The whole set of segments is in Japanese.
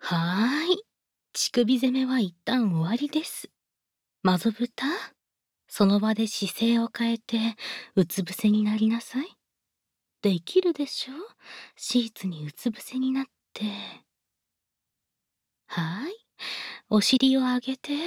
はーい。乳首攻めは一旦終わりです。マゾブタ、その場で姿勢を変えて、うつ伏せになりなさい。できるでしょ？シーツにうつ伏せになって。はーい。お尻を上げて。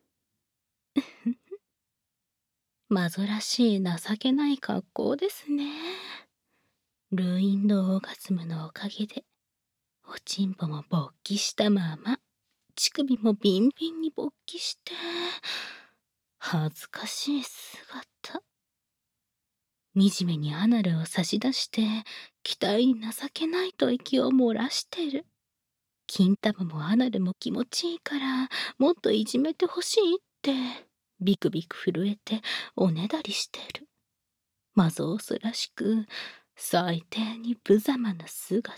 マゾらしい情けない格好ですね。ルーインドオーガズムのおかげで、おちんぽも勃起したまま、乳首もビンビンに勃起して、恥ずかしい姿。惨めにアナルを差し出して、期待に情けないと息を漏らしてる。金玉もアナルも気持ちいいから、もっといじめてほしいって、ビクビク震えておねだりしてる。マゾオスらしく、最低に無様な姿。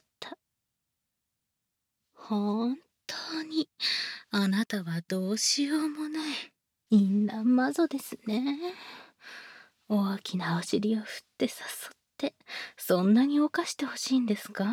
本当に、あなたはどうしようもない、淫乱マゾですね。大きなお尻を振って誘って、そんなに犯してほしいんですか？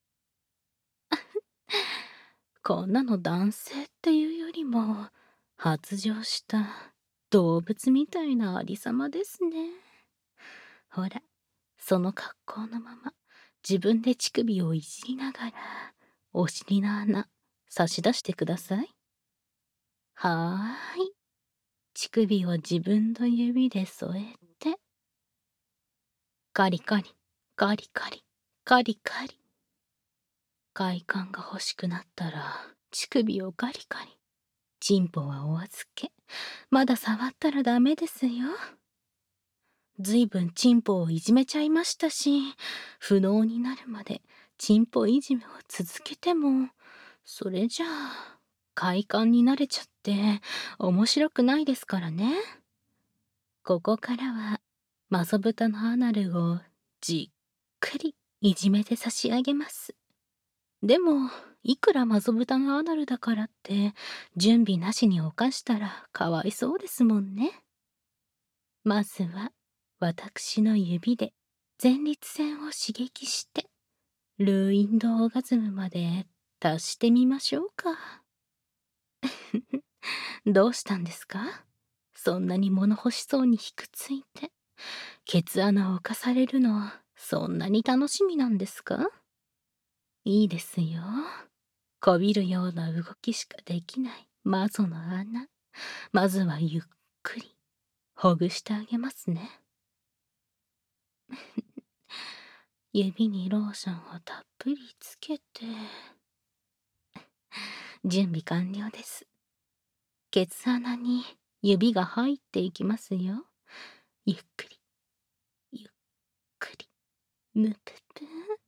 こんなの男性っていうよりも、発情した動物みたいなありさまですね。ほら、その格好のまま、自分で乳首をいじりながら、お尻の穴、差し出してください。はーい。乳首を自分の指で添えて、カリカリ、カリカリ、カリカリ。快感が欲しくなったら、乳首をカリカリ。チンポはお預け。まだ触ったらダメですよ。ずいぶんチンポをいじめちゃいましたし、不能になるまでチンポいじめを続けても、それじゃあ、快感に慣れちゃって面白くないですからね。ここからは、マソブタのアナルをじっくりいじめて差し上げます。でも、いくらマゾブタのアナルだからって、準備なしに犯したらかわいそうですもんね。まずは、私の指で前立腺を刺激して、ルーインドオーガズムまで達してみましょうか。どうしたんですか？そんなに物欲しそうにひくついて、ケツ穴を侵されるの、そんなに楽しみなんですか？いいですよ。こびるような動きしかできないマゾの穴。まずはゆっくりほぐしてあげますね。指にローションをたっぷりつけて。準備完了です。ケツ穴に指が入っていきますよ。ゆっくり、ゆっくり、むぷぷ。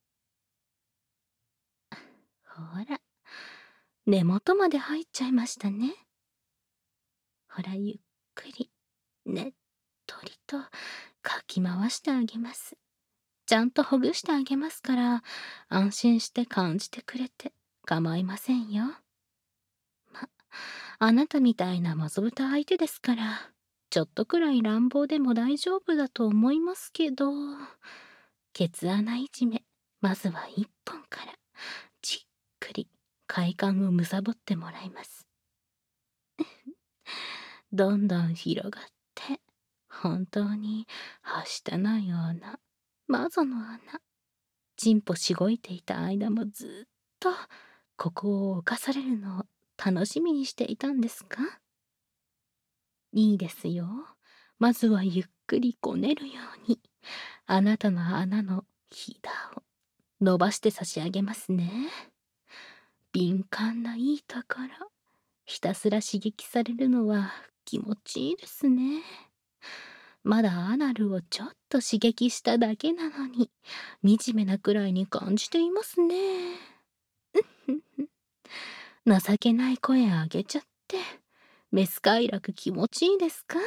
ほら、根元まで入っちゃいましたね。ほら、ゆっくり、ねっとりとかき回してあげます。ちゃんとほぐしてあげますから、安心して感じてくれて構いませんよ。ま、あなたみたいなマゾブタ相手ですから、ちょっとくらい乱暴でも大丈夫だと思いますけど、ケツ穴いじめ、まずは一本から、じっくり快感を貪ってもらいます。どんどん広がって、本当にはしたのような、マゾの穴。チンポしごいていた間もずっと、ここを侵されるのを楽しみにしていたんですか？いいですよ。まずはゆっくりこねるように、あなたの穴のひだを伸ばして差し上げますね。敏感ないいところ、ひたすら刺激されるのは気持ちいいですね。まだアナルをちょっと刺激しただけなのに、惨めなくらいに感じていますね。情けない声あげちゃって、メス快楽気持ちいいですか？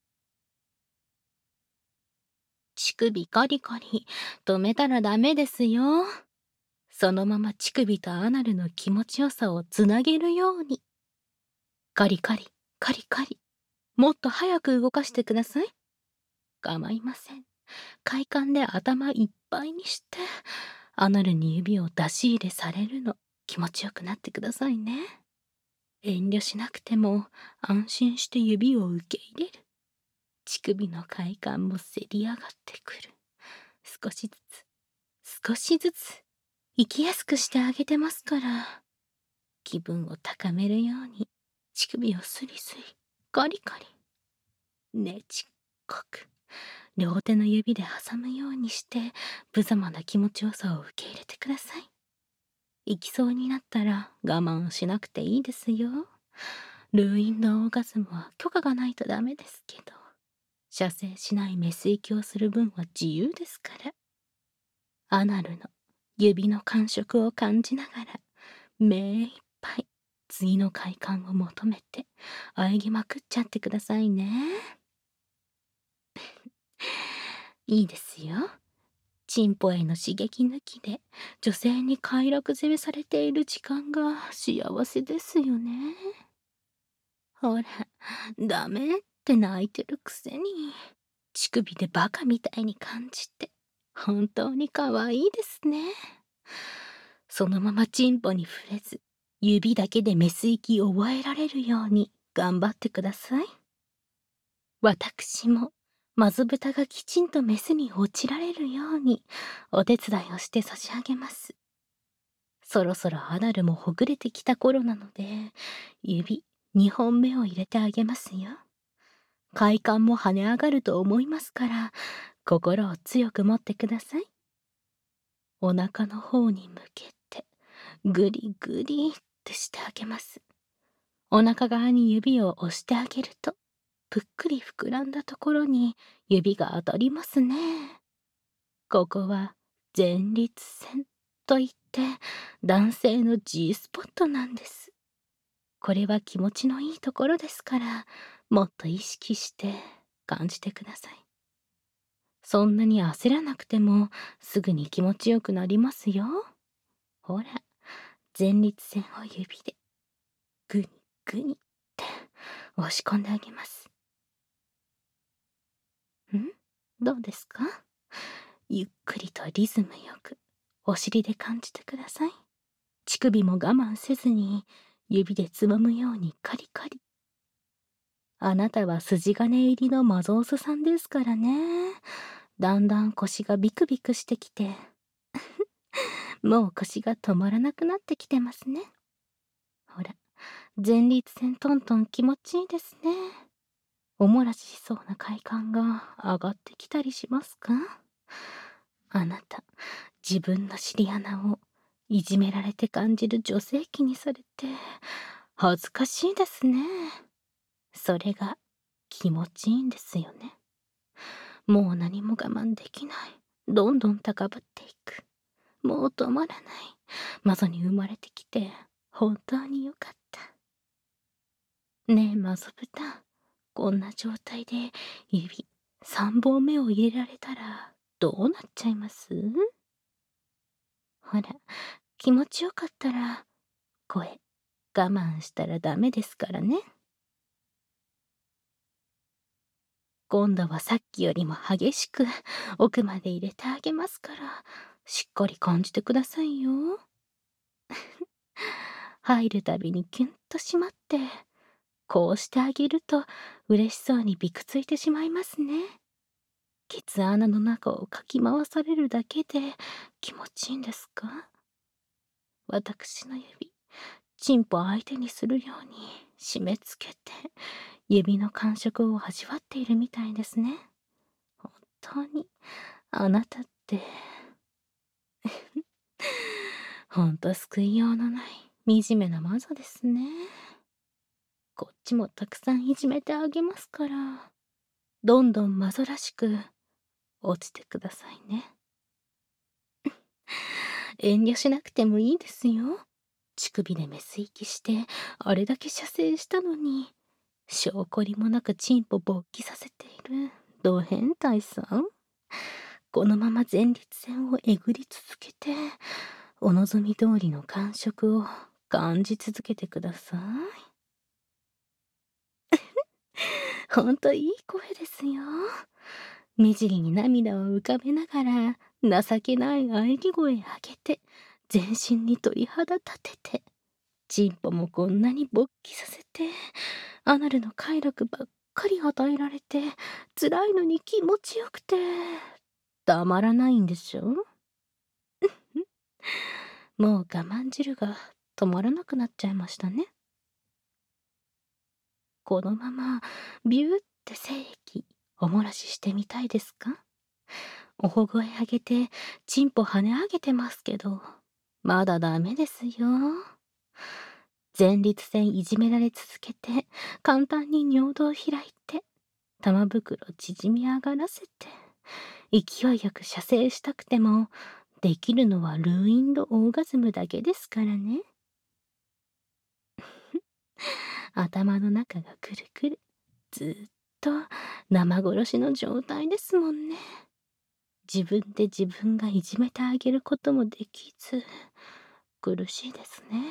乳首カリカリ、止めたらダメですよ。そのまま乳首とアナルの気持ちよさをつなげるように。カリカリ、カリカリ。もっと早く動かしてください。構いません。快感で頭いっぱいにして、アナルに指を出し入れされるの。 気持ちよくなってくださいね。遠慮しなくても安心して指を受け入れる。乳首の快感もせり上がってくる。少しずつ、少しずつ、生きやすくしてあげてますから。気分を高めるように、乳首をスリスリ、ガリガリ。ねちっこく、両手の指で挟むようにして、無様な気持ちよさを受け入れてください。行きそうになったら我慢しなくていいですよ。ルーインドオーガズムは許可がないとダメですけど、射精しないメス行きをする分は自由ですから。アナルの指の感触を感じながら、目いっぱい次の快感を求めて喘ぎまくっちゃってくださいね。いいですよ。チンポへの刺激抜きで女性に快楽攻めされている時間が幸せですよね。ほら、ダメって泣いてるくせに、乳首でバカみたいに感じて、本当に可愛いですね。そのままチンポに触れず、指だけでメス息を覚えられるように頑張ってください。私も、マズブタがきちんとメスに落ちられるように、お手伝いをして差し上げます。そろそろアナルもほぐれてきた頃なので、指2本目を入れてあげますよ。快感も跳ね上がると思いますから、心を強く持ってください。お腹の方に向けて、ぐりぐりってしてあげます。お腹側に指を押してあげると、ぷっくり膨らんだところに指が当たりますね。ここは前立腺といって男性の G スポットなんです。これは気持ちのいいところですから、もっと意識して感じてください。そんなに焦らなくてもすぐに気持ちよくなりますよ。ほら、前立腺を指でグニグニって押し込んであげます。どうですか？ゆっくりとリズムよくお尻で感じてください。乳首も我慢せずに指でつまむようにカリカリ。あなたは筋金入りのマゾースさんですからね。だんだん腰がビクビクしてきて、もう腰が止まらなくなってきてますね。ほら、前立腺トントン気持ちいいですね。おもらししそうな快感が上がってきたりしますか？あなた、自分の尻穴をいじめられて感じる女性器にされて、恥ずかしいですね。それが気持ちいいんですよね。もう何も我慢できない。どんどん高ぶっていく。もう止まらない。マゾに生まれてきて、本当によかった。ねえ、マゾブタ。こんな状態で指3本目を入れられたらどうなっちゃいます？ほら、気持ちよかったら、声、我慢したらダメですからね。今度はさっきよりも激しく奥まで入れてあげますから、しっかり感じてくださいよ。入るたびにキュンとしまって、こうしてあげると嬉しそうにびくついてしまいますね。ケツ穴の中をかき回されるだけで気持ちいいんですか？私の指、チンポ相手にするように締め付けて、指の感触を味わっているみたいですね。本当に、あなたって、ほんと救いようのない惨めなマゾですね。こっちもたくさんいじめてあげますから、どんどんマゾらしく落ちてくださいね。遠慮しなくてもいいですよ。乳首でメス息して、あれだけ射精したのに、証拠りもなくチンポ勃起させている、ド変態さん。このまま前立腺をえぐり続けて、お望み通りの感触を感じ続けてください。ほんといい声ですよ。目尻に涙を浮かべながら、情けない喘ぎ声上げて、 全身に鳥肌立てて、チンポもこんなに勃起させて、アナルの快楽ばっかり与えられて、辛いのに気持ちよくて、たまらないんでしょ？もう我慢汁が止まらなくなっちゃいましたね。このままビューって精液お漏らししてみたいですか？おほ声上げてチンポ跳ね上げてますけど、まだダメですよ。前立腺いじめられ続けて、簡単に尿道開いて、玉袋縮み上がらせて、勢いよく射精したくても、できるのはルーインドオーガズムだけですからね。頭の中がくるくる、ずっと生殺しの状態ですもんね。自分で自分がいじめてあげることもできず、苦しいですね。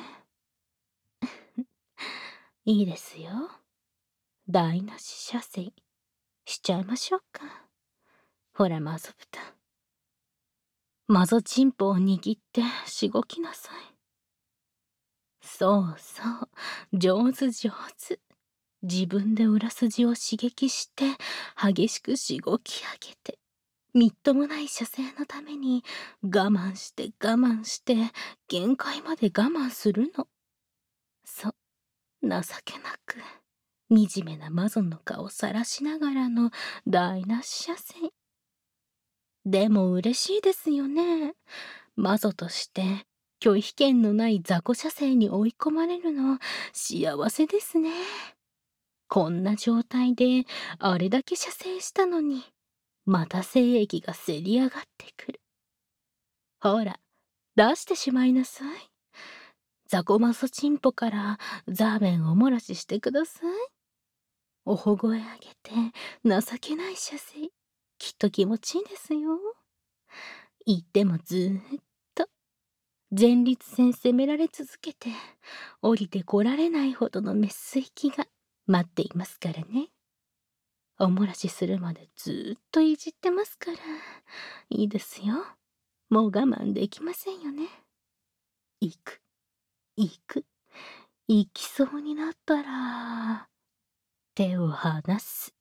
いいですよ。台無し射精しちゃいましょうか。ほらマゾ豚。マゾチンポを握ってしごきなさい。そうそう、上手上手。自分で裏筋を刺激して激しくしごき上げて、みっともない射精のために我慢して我慢して限界まで我慢するの。そう、情けなく惨めなマゾンの顔さらしながらの台無し射精。でも嬉しいですよね。マゾとして拒否権のない雑魚射精に追い込まれるの幸せですね。こんな状態であれだけ射精したのに、また精液がせり上がってくる。ほら、出してしまいなさい。ザコマソチンポからザーメンおもらししてください。おほ声あげて情けない射精、きっと気持ちいいですよ。言ってもずーっと前立腺責められ続けて降りてこられないほどのメス息が待っていますからね。おもらしするまでずーっといじってますから、いいですよ。もう我慢できませんよね。行く、行く、行きそうになったら、手を離す。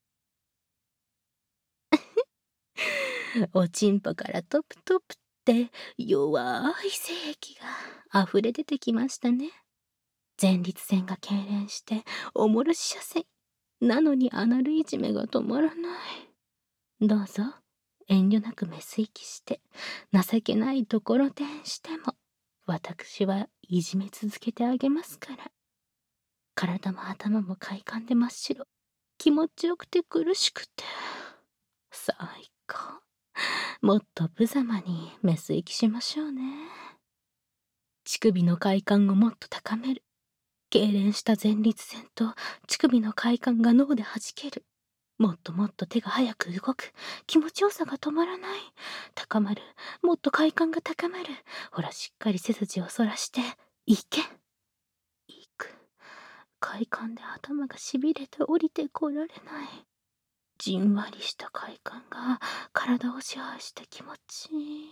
おちんぽからトプトプって弱い精液が溢れ出てきましたね。前立腺が痙攣しておもらし射精。なのにアナルいじめが止まらない。どうぞ遠慮なくメス息して情けないところてんしても私はいじめ続けてあげますから。体も頭も快感で真っ白。気持ちよくて苦しくて最高。もっと無様にメス息しましょうね。乳首の快感をもっと高める。痙攣した前立腺と乳首の快感が脳で弾ける。もっともっと手が早く動く。気持ちよさが止まらない。高まる。もっと快感が高まる。ほらしっかり背筋を反らして。行け。行く。快感で頭がしびれて降りてこられない。じんわりした快感が体を支配して気持ちいい。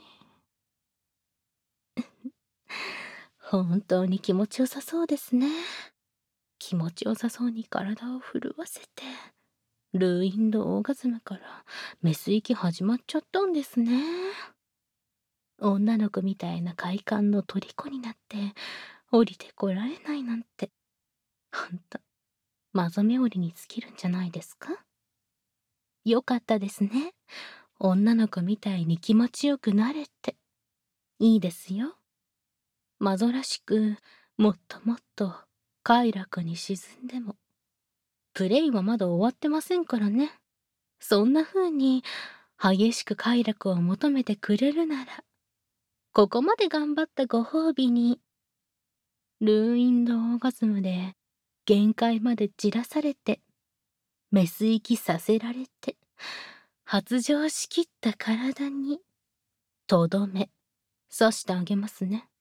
本当に気持ちよさそうですね。気持ちよさそうに体を震わせて、ルーインドオーガズムからメス行き始まっちゃったんですね。女の子みたいな快感の虜になって降りてこられないなんて、ほんとマゾ冥利に尽きるんじゃないですか。よかったですね。女の子みたいに気持ちよくなれて。いいですよ。マゾらしくもっともっと快楽に沈んでも。プレイはまだ終わってませんからね。そんな風に激しく快楽を求めてくれるなら、ここまで頑張ったご褒美に、ルーインドオーガズムで限界までじらされて、メス息させられて、発情しきった体に、とどめ、刺してあげますね。